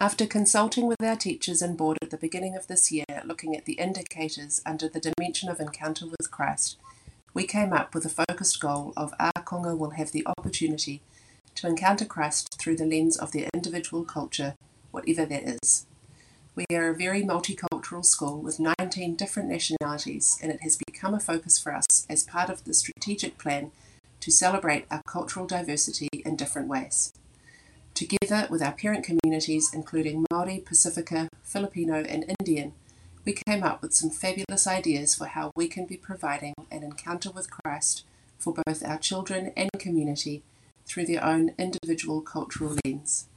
After consulting with our teachers and board at the beginning of this year, looking at the indicators under the dimension of encounter with Christ, we came up with a focused goal of our konga will have the opportunity to encounter Christ through the lens of their individual culture, whatever that is. We are a very multicultural school with 19 different nationalities, and it has become a focus for us as part of the strategic plan to celebrate our cultural diversity in different ways. Together with our parent communities, including Māori, Pacifica, Filipino, and Indian, we came up with some fabulous ideas for how we can be providing an encounter with Christ for both our children and community through their own individual cultural lens.